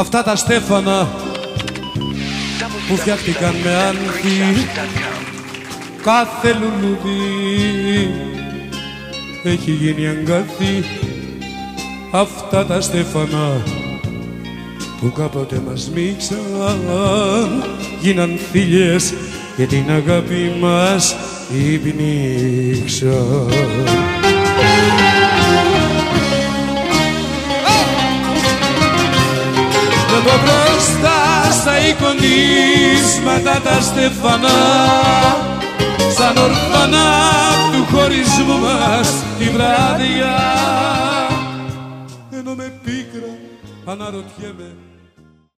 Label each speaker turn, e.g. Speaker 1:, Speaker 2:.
Speaker 1: αυτά τα στέφανα που φτιάχτηκαν με άνθη. Κάθε λουλούδι έχει γίνει αγκάθι. Αυτά τα στέφανα που κάποτε μας μίξαν γίναν φίλες και την αγάπη μας υπνίξαν. Βλέπω μπροστά στα εικονίσματα τα στέφανα σαν ορφανά του χωρισμού μας τη βράδια. Ενώ με πίκρα αναρωτιέμαι